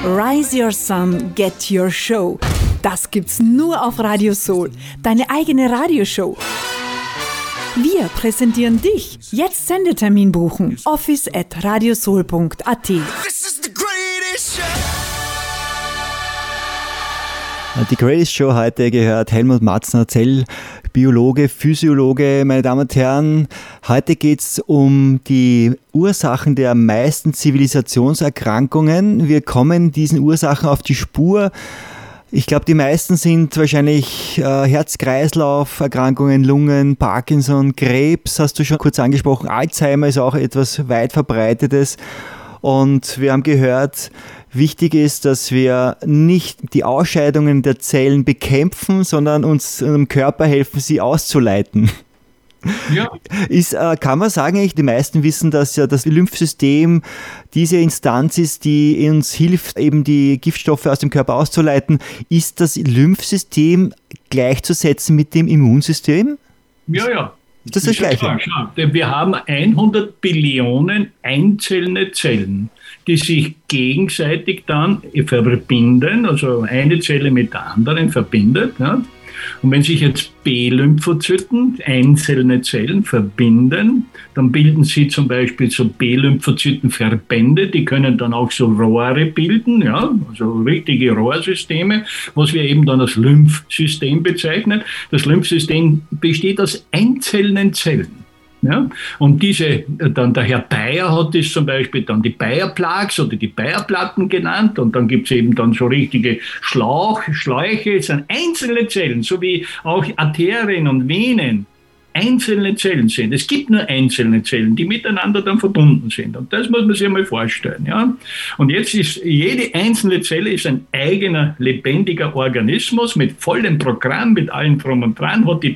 Rise Your Sun, Get Your Show. Das gibt's nur auf Radio Soul, deine eigene Radioshow. Wir präsentieren dich. Jetzt Sendetermin buchen. office@radiosoul.at. Die Greatest Show heute gehört Helmut Matzner, Zellbiologe, Physiologe. Meine Damen und Herren, heute geht es um die Ursachen der meisten Zivilisationserkrankungen. Wir kommen diesen Ursachen auf die Spur. Ich glaube, die meisten sind wahrscheinlich Herz-Kreislauf-Erkrankungen, Lungen, Parkinson, Krebs, hast du schon kurz angesprochen. Alzheimer ist auch etwas weit verbreitetes. Und wir haben gehört, wichtig ist, dass wir nicht die Ausscheidungen der Zellen bekämpfen, sondern unserem Körper helfen, sie auszuleiten. Ja. Kann man sagen, eigentlich, die meisten wissen, dass ja das Lymphsystem diese Instanz ist, die uns hilft, eben die Giftstoffe aus dem Körper auszuleiten. Ist das Lymphsystem gleichzusetzen mit dem Immunsystem? Ja. Ist das Gleiche? Klar. Wir haben 100 Billionen einzelne Zellen, die sich gegenseitig dann verbinden, also eine Zelle mit der anderen verbindet. Ja? Und wenn sich jetzt B-Lymphozyten, einzelne Zellen, verbinden, dann bilden sie zum Beispiel so B-Lymphozytenverbände, die können dann auch so Rohre bilden, ja, also richtige Rohrsysteme, was wir eben dann als Lymphsystem bezeichnen. Das Lymphsystem besteht aus einzelnen Zellen. Ja? Und dann der Herr Bayer hat das zum Beispiel dann die Bayer-Plaques oder die Bayer-Platten genannt, und dann gibt es eben dann so richtige Schläuche, es sind einzelne Zellen, so wie auch Arterien und Venen einzelne Zellen sind. Es gibt nur einzelne Zellen, die miteinander dann verbunden sind. Und das muss man sich einmal vorstellen. Ja? Und jetzt ist jede einzelne Zelle ist ein eigener, lebendiger Organismus mit vollem Programm, mit allem drum und dran, hat die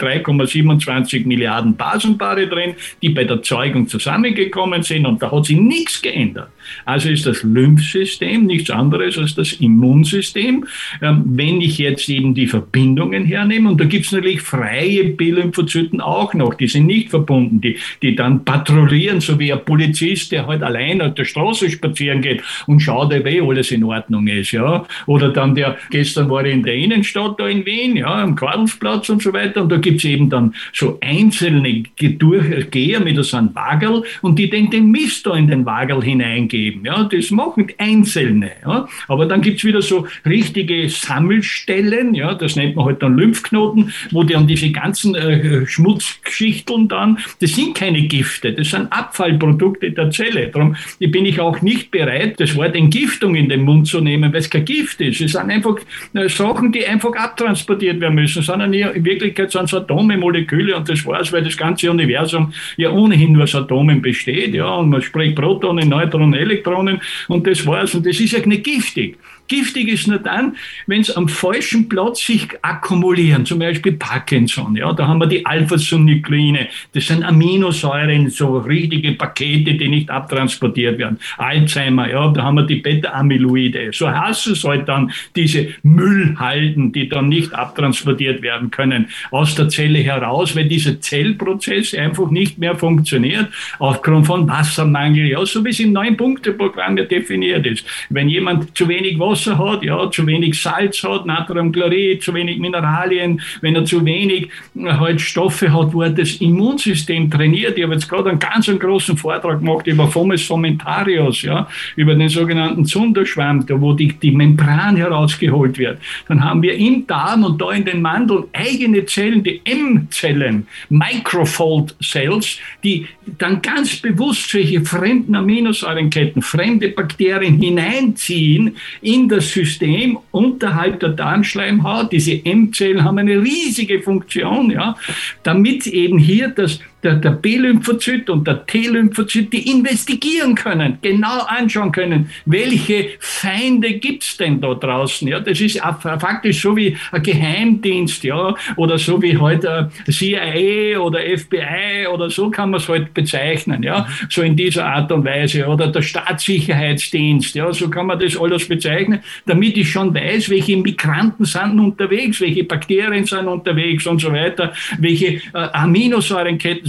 3,27 Milliarden Basenpaare drin, die bei der Zeugung zusammengekommen sind, und da hat sich nichts geändert. Also ist das Lymphsystem nichts anderes als das Immunsystem. Wenn ich jetzt eben die Verbindungen hernehme, und da gibt es natürlich freie B-Lymphozyten auch noch, die sind nicht verbunden, die dann patrouillieren, so wie ein Polizist, der halt allein auf der Straße spazieren geht und schaut, ob alles in Ordnung ist, ja. Oder dann gestern war ich in der Innenstadt da in Wien, ja, am Karlsplatz und so weiter, und da gibt es eben dann so einzelne Durchgeher mit so einem Wagel, und die den Mist da in den Wagel hineingeben, ja. Das machen Einzelne, ja. Aber dann gibt es wieder so richtige Sammelstellen, ja, das nennt man halt dann Lymphknoten, wo dann diese ganzen Schmutzschichteln dann, das sind keine Gifte, das sind Abfallprodukte der Zelle. Darum bin ich auch nicht bereit, das Wort Entgiftung in den Mund zu nehmen, weil es kein Gift ist. Es sind einfach Sachen, die einfach abtransportiert werden müssen, sondern in Wirklichkeit sind es Atome, Moleküle, und das war's, weil das ganze Universum ja ohnehin nur aus Atomen besteht, ja, und man spricht Protonen, Neutronen, Elektronen, und das war's, und das ist ja nicht giftig. Giftig ist nur dann, wenn es am falschen Platz sich akkumulieren, zum Beispiel Parkinson. Ja, da haben wir die Alpha-Synukleine, das sind Aminosäuren, so richtige Pakete, die nicht abtransportiert werden. Alzheimer, ja, da haben wir die Beta-Amyloide. So heißt es halt dann, diese Müllhalden, die dann nicht abtransportiert werden können aus der Zelle heraus, weil dieser Zellprozess einfach nicht mehr funktioniert, aufgrund von Wassermangel, ja, so wie es im 9-Punkte-Programm ja definiert ist. Wenn jemand zu wenig Wasser hat, ja, zu wenig Salz hat, Natriumchlorid, zu wenig Mineralien, wenn er zu wenig halt Stoffe hat, wo er das Immunsystem trainiert. Ich habe jetzt gerade einen ganz großen Vortrag gemacht über Fomes fomentarius, ja, über den sogenannten Zunderschwamm, da wo die Membran herausgeholt wird. Dann haben wir im Darm und da in den Mandeln eigene Zellen, die M-Zellen, Microfold Cells, die dann ganz bewusst solche fremden Aminosäurenketten, fremde Bakterien hineinziehen in das System unterhalb der Darmschleimhaut. Diese M-Zellen haben eine riesige Funktion, ja, damit eben hier der B-Lymphozyt und der T-Lymphozyt, die investigieren können, genau anschauen können, welche Feinde gibt's denn da draußen. Ja, das ist faktisch so wie ein Geheimdienst, ja, oder so wie heute CIA oder FBI oder so kann man es halt bezeichnen, ja, so in dieser Art und Weise, oder der Staatssicherheitsdienst, ja, so kann man das alles bezeichnen, damit ich schon weiß, welche Migranten sind unterwegs, welche Bakterien sind unterwegs und so weiter, welche Aminosäurenketten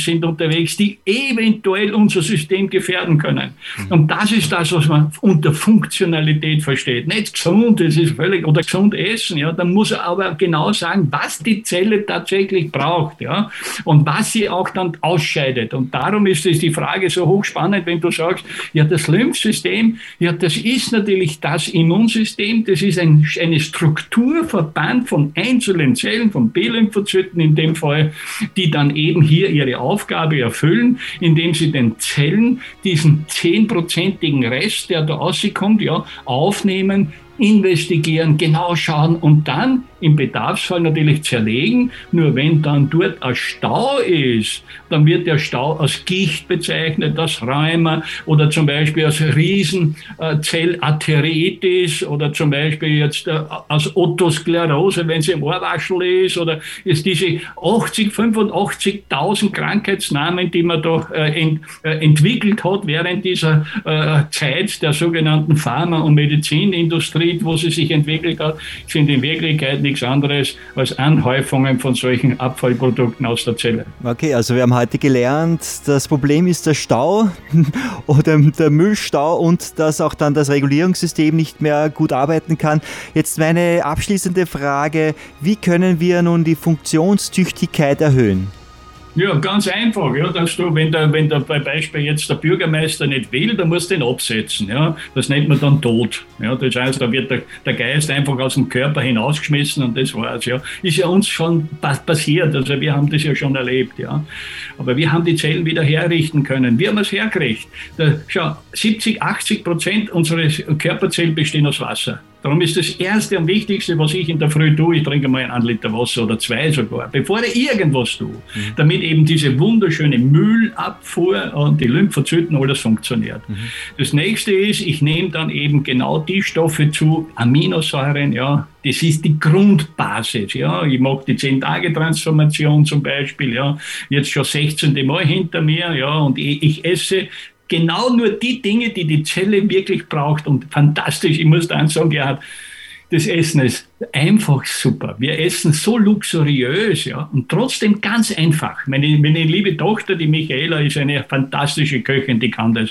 sind unterwegs, die eventuell unser System gefährden können. Und das ist das, was man unter Funktionalität versteht. Nicht gesund, das ist völlig, oder gesund essen, ja. Dann muss er aber genau sagen, was die Zelle tatsächlich braucht, ja. Und was sie auch dann ausscheidet. Und darum ist es die Frage so hochspannend, wenn du sagst, ja, das Lymphsystem, ja, das ist natürlich das Immunsystem, das ist eine Strukturverband von einzelnen Zellen, von B-Lymphozyten in dem Fall, die dann eben hier ihre Aufgabe erfüllen, indem sie den Zellen diesen 10%igen Rest, der da rauskommt, ja, aufnehmen, investigieren, genau schauen und dann im Bedarfsfall natürlich zerlegen. Nur wenn dann dort ein Stau ist, dann wird der Stau als Gicht bezeichnet, als Rheuma oder zum Beispiel als Riesenzellarteritis oder zum Beispiel jetzt als Otosklerose, wenn es im Ohrwaschel ist, oder ist diese 85.000 Krankheitsnamen, die man da entwickelt hat während dieser Zeit der sogenannten Pharma- und Medizinindustrie, wo sie sich entwickelt hat, sind in Wirklichkeit nichts anderes als Anhäufungen von solchen Abfallprodukten aus der Zelle. Okay, also wir haben heute gelernt, das Problem ist der Stau oder der Müllstau und dass auch dann das Regulierungssystem nicht mehr gut arbeiten kann. Jetzt meine abschließende Frage, wie können wir nun die Funktionstüchtigkeit erhöhen? Ja, ganz einfach, ja, dass du, wenn der bei Beispiel jetzt der Bürgermeister nicht will, dann musst du ihn absetzen, ja. Das nennt man dann Tod, ja. Das heißt, da wird der Geist einfach aus dem Körper hinausgeschmissen und das war's, ja. Ist ja uns schon passiert, also wir haben das ja schon erlebt, ja. Aber wir haben die Zellen wieder herrichten können. Wie haben wir es hergekriegt? Schau, 70-80% unserer Körperzellen bestehen aus Wasser. Darum ist das Erste und Wichtigste, was ich in der Früh tue, ich trinke mal 1 Liter Wasser oder 2 sogar, bevor ich irgendwas tue, damit eben diese wunderschöne Müllabfuhr und die Lymphozyten alles funktioniert. Das Nächste ist, ich nehme dann eben genau die Stoffe zu, Aminosäuren, ja, das ist die Grundbasis, ja. Ich mache die 10-Tage-Transformation zum Beispiel, ja, jetzt schon 16. Mal hinter mir, ja, und ich esse genau nur die Dinge, die die Zelle wirklich braucht. Und fantastisch, ich muss dann sagen, Gerhard, das Essen ist einfach super. Wir essen so luxuriös, ja, und trotzdem ganz einfach. Meine liebe Tochter, die Michaela, ist eine fantastische Köchin, die kann das.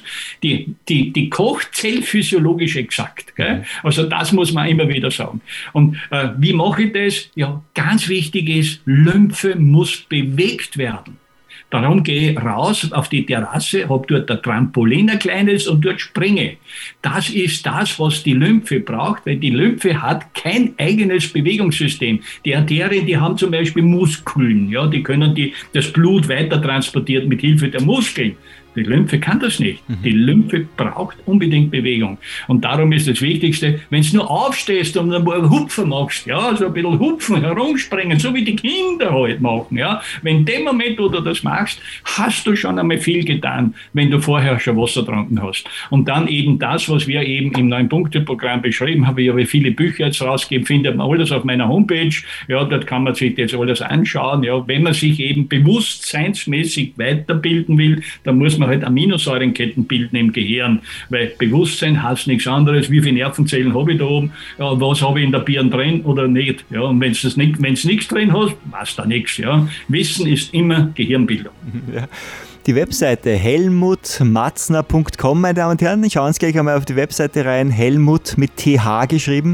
Die kocht zellphysiologisch exakt, gell? Also das muss man immer wieder sagen. Und wie mache ich das? Ja, ganz wichtig ist, Lymphe muss bewegt werden. Darum gehe ich raus auf die Terrasse, habe dort ein Trampolin, ein kleines, und dort springe. Das ist das, was die Lymphe braucht, weil die Lymphe hat kein eigenes Bewegungssystem. Die Arterien, die haben zum Beispiel Muskeln, ja, die können das Blut weiter transportieren mit Hilfe der Muskeln. Die Lymphe kann das nicht. Die Lymphe braucht unbedingt Bewegung. Und darum ist das Wichtigste, wenn du nur aufstehst und ein paar Hupfen machst, ja, so ein bisschen hupfen, herumspringen, so wie die Kinder halt machen, ja. Wenn in dem Moment, wo du das machst, hast du schon einmal viel getan, wenn du vorher schon Wasser getrunken hast. Und dann eben das, was wir eben im 9-Punkte-Programm beschrieben haben, ich habe viele Bücher jetzt rausgegeben, findet man alles auf meiner Homepage, ja, dort kann man sich das alles anschauen, ja. Wenn man sich eben bewusstseinsmäßig weiterbilden will, dann muss man halt Aminosäurenketten bilden im Gehirn, weil Bewusstsein heißt nichts anderes, wie viele Nervenzellen habe ich da oben, ja, was habe ich in der Birne drin oder nicht, ja, und wenn du nichts drin hast, weißt du nichts, ja. Wissen ist immer Gehirnbildung. Ja. Die Webseite helmutmatzner.com, meine Damen und Herren. Schauen Sie gleich einmal auf die Webseite rein. Helmut mit TH geschrieben,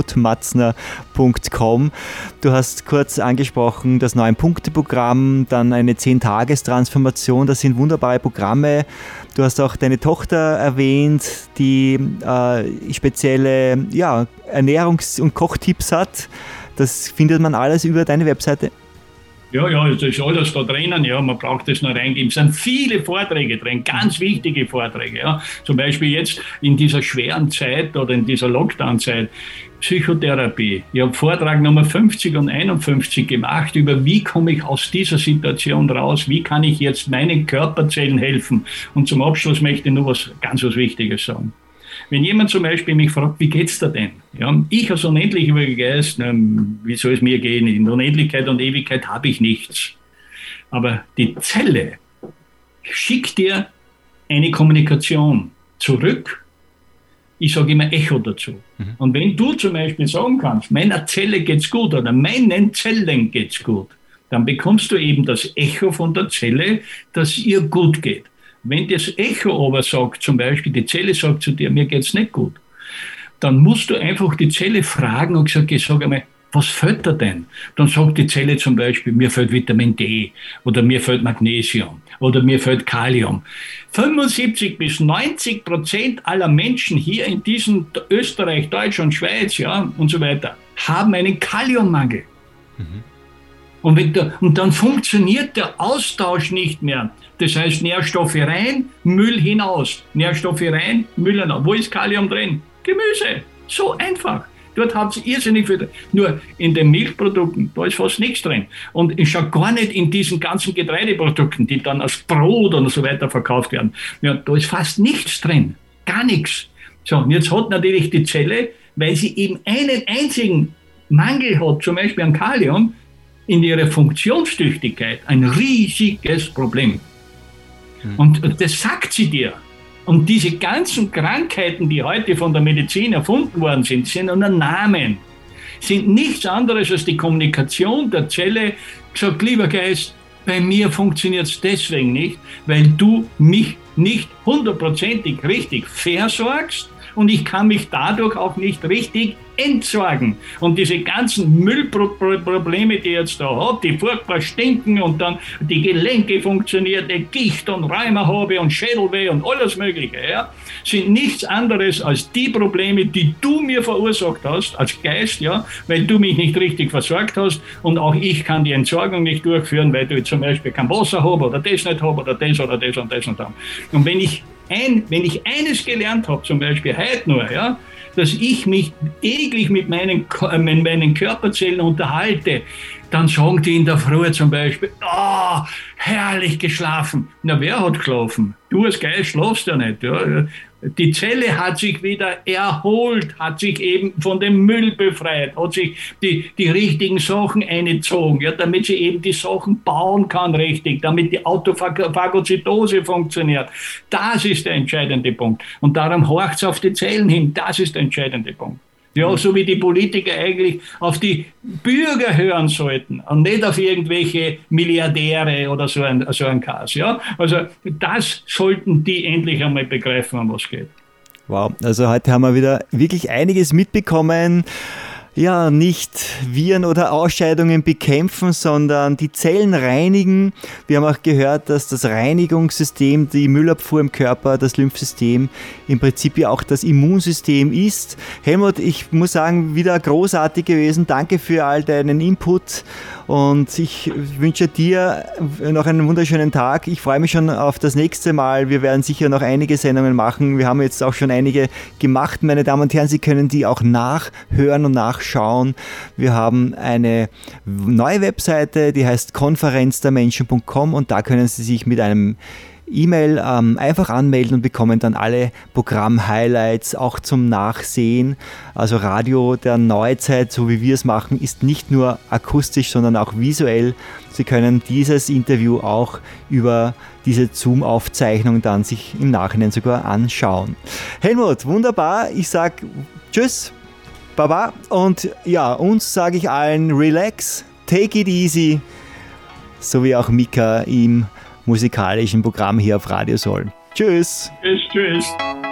helmutmatzner.com. Du hast kurz angesprochen, das 9-Punkte-Programm, dann eine 10-Tages-Transformation. Das sind wunderbare Programme. Du hast auch deine Tochter erwähnt, die spezielle Ernährungs- und Kochtipps hat. Das findet man alles über deine Webseite. Ja, das ist alles da drinnen, ja, man braucht das nur reingeben. Es sind viele Vorträge drin, ganz wichtige Vorträge, ja. Zum Beispiel jetzt in dieser schweren Zeit oder in dieser Lockdown-Zeit, Psychotherapie. Ich habe Vortrag Nummer 50 und 51 gemacht über, wie komme ich aus dieser Situation raus, wie kann ich jetzt meinen Körperzellen helfen. Und zum Abschluss möchte ich nur was Wichtiges sagen. Wenn jemand zum Beispiel mich fragt, wie geht's dir denn? Ja, ich als unendlich ewiger Geist, wie soll es mir gehen? In Unendlichkeit und Ewigkeit habe ich nichts. Aber die Zelle schickt dir eine Kommunikation zurück. Ich sage immer Echo dazu. Und wenn du zum Beispiel sagen kannst, meiner Zelle geht's gut oder meinen Zellen geht's gut, dann bekommst du eben das Echo von der Zelle, dass ihr gut geht. Wenn das Echo aber sagt, zum Beispiel die Zelle sagt zu dir, mir geht's nicht gut, dann musst du einfach die Zelle fragen und sagen, sag einmal, was fehlt dir denn? Dann sagt die Zelle zum Beispiel, mir fehlt Vitamin D oder mir fehlt Magnesium oder mir fehlt Kalium. 75-90% aller Menschen hier in diesem Österreich, Deutschland, Schweiz, ja, und so weiter, haben einen Kaliummangel. Und dann funktioniert der Austausch nicht mehr. Das heißt, Nährstoffe rein, Müll hinaus. Nährstoffe rein, Müll hinaus. Wo ist Kalium drin? Gemüse. So einfach. Dort hat es irrsinnig viel. Nur in den Milchprodukten, da ist fast nichts drin. Und ich schaue gar nicht in diesen ganzen Getreideprodukten, die dann als Brot und so weiter verkauft werden. Ja, da ist fast nichts drin. Gar nichts. So, und jetzt hat natürlich die Zelle, weil sie eben einen einzigen Mangel hat, zum Beispiel an Kalium, in ihrer Funktionstüchtigkeit ein riesiges Problem. Und das sagt sie dir. Und diese ganzen Krankheiten, die heute von der Medizin erfunden worden sind, sind nur Namen, sind nichts anderes als die Kommunikation der Zelle. Sagt, lieber Geist, bei mir funktioniert es deswegen nicht, weil du mich nicht 100%ig richtig versorgst und ich kann mich dadurch auch nicht richtig entsorgen. Und diese ganzen Müllprobleme, die ich jetzt da habe, die furchtbar stinken und dann die Gelenke funktionieren, die Gicht und Rheuma habe und Schädelweh und alles Mögliche, ja, sind nichts anderes als die Probleme, die du mir verursacht hast als Geist, ja, weil du mich nicht richtig versorgt hast und auch ich kann die Entsorgung nicht durchführen, weil du zum Beispiel kein Wasser habe oder das nicht habe oder das und das und das. Und wenn ich eines gelernt habe, zum Beispiel heute nur, ja, dass ich mich täglich mit meinen Körperzellen unterhalte, dann sagen die in der Früh zum Beispiel, herrlich geschlafen. Na, wer hat geschlafen? Du als Geist schlafst ja nicht. Ja. Die Zelle hat sich wieder erholt, hat sich eben von dem Müll befreit, hat sich die richtigen Sachen eingezogen, ja, damit sie eben die Sachen bauen kann richtig, damit die Autophagozytose funktioniert. Das ist der entscheidende Punkt. Und darum horcht es auf die Zellen hin. Das ist der entscheidende Punkt. Ja, so wie die Politiker eigentlich auf die Bürger hören sollten und nicht auf irgendwelche Milliardäre oder so ein Kass. Ja? Also das sollten die endlich einmal begreifen, um was es geht. Wow, also heute haben wir wieder wirklich einiges mitbekommen. Ja, nicht Viren oder Ausscheidungen bekämpfen, sondern die Zellen reinigen. Wir haben auch gehört, dass das Reinigungssystem, die Müllabfuhr im Körper, das Lymphsystem im Prinzip ja auch das Immunsystem ist. Helmut, ich muss sagen, wieder großartig gewesen. Danke für all deinen Input und ich wünsche dir noch einen wunderschönen Tag. Ich freue mich schon auf das nächste Mal. Wir werden sicher noch einige Sendungen machen. Wir haben jetzt auch schon einige gemacht, meine Damen und Herren. Sie können die auch nachhören und nachschauen. Wir haben eine neue Webseite, die heißt konferenzdermenschen.com und da können Sie sich mit einem E-Mail einfach anmelden und bekommen dann alle Programm-Highlights auch zum Nachsehen. Also Radio der Neuzeit, so wie wir es machen, ist nicht nur akustisch, sondern auch visuell. Sie können dieses Interview auch über diese Zoom-Aufzeichnung dann sich im Nachhinein sogar anschauen. Helmut, wunderbar. Ich sage Tschüss, Baba und ja, uns sage ich allen relax, take it easy, so wie auch Mika im musikalischen Programm hier auf Radio Soul. Tschüss. Tschüss.